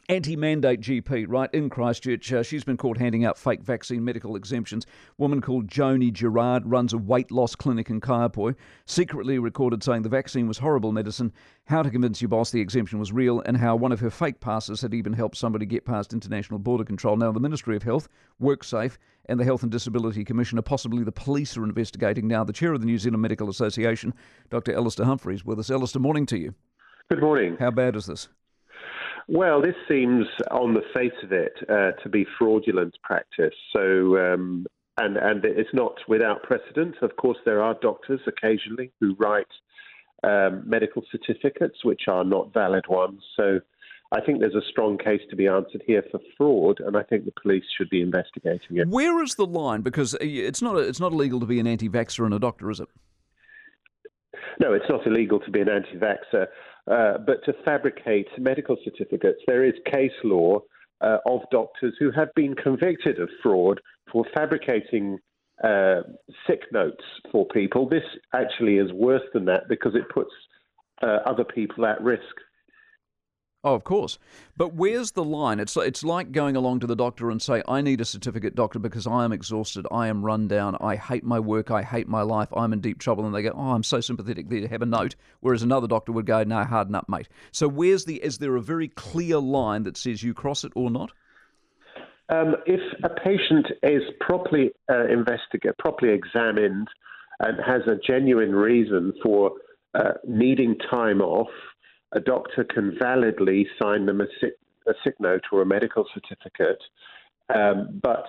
Anti-mandate GP, right, in Christchurch. She's been caught handing out fake vaccine medical exemptions. Woman called Joni Gerard runs a weight loss clinic in Kaiapoi. Secretly recorded saying the vaccine was horrible medicine, how to convince your boss the exemption was real, and how one of her fake passes had even helped somebody get past international border control. Now, the Ministry of Health, WorkSafe, and the Health and Disability Commission, possibly the police, are investigating now. The chair of the New Zealand Medical Association, Dr. Alistair Humphreys, with us. Alistair, morning to you. Good morning. How bad is this? Well, this seems, on the face of it, to be fraudulent practice. So, and it's not without precedent. Of course, there are doctors occasionally who write medical certificates which are not valid ones. So, I think there's a strong case to be answered here for fraud, and I think the police should be investigating it. Where is the line? Because it's not illegal to be an anti-vaxxer and a doctor, is it? No, it's not illegal to be an anti-vaxxer, but to fabricate medical certificates, there is case law of doctors who have been convicted of fraud for fabricating sick notes for people. This actually is worse than that because it puts other people at risk. Oh, of course. But where's the line? It's like going along to the doctor and say, I need a certificate, doctor, because I am exhausted, I am run down, I hate my work, I hate my life, I'm in deep trouble. And they go, oh, I'm so sympathetic there to have a note. Whereas another doctor would go, no, harden up, mate. So is there a very clear line that says you cross it or not? If a patient is properly properly examined and has a genuine reason for needing time off, a doctor can validly sign them a sick note or a medical certificate, but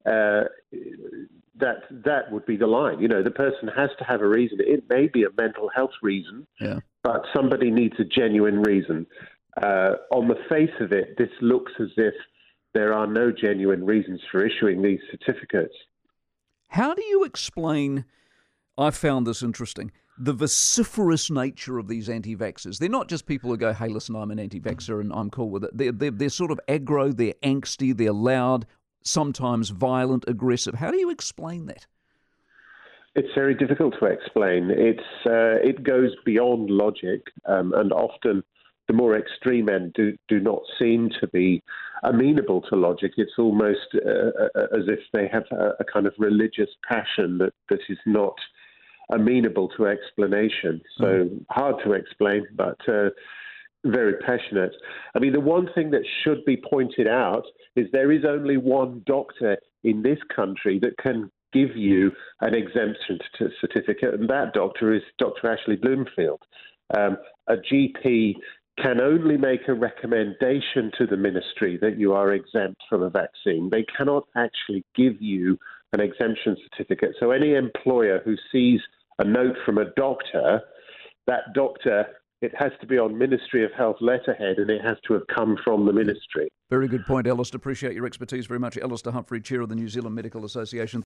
that would be the line. You know, the person has to have a reason. It may be a mental health reason, but somebody needs a genuine reason. On the face of it, this looks as if there are no genuine reasons for issuing these certificates. How do you explain, I found this interesting, the vociferous nature of these anti-vaxxers? They're not just people who go, hey, listen, I'm an anti-vaxxer and I'm cool with it. They're sort of aggro, they're angsty, they're loud, sometimes violent, aggressive. How do you explain that? It's very difficult to explain. It goes beyond logic, and often the more extreme end do not seem to be amenable to logic. It's almost as if they have a kind of religious passion that is not amenable to explanation. So hard to explain, but very passionate. I mean, the one thing that should be pointed out is there is only one doctor in this country that can give you an exemption certificate, and that doctor is Dr. Ashley Bloomfield. A GP can only make a recommendation to the ministry that you are exempt from a vaccine. They cannot actually give you an exemption certificate. So any employer who sees a note from a doctor, that doctor, it has to be on Ministry of Health letterhead, and it has to have come from the ministry. Very good point, Alistair. Appreciate your expertise very much. Alistair Humphrey, Chair of the New Zealand Medical Association.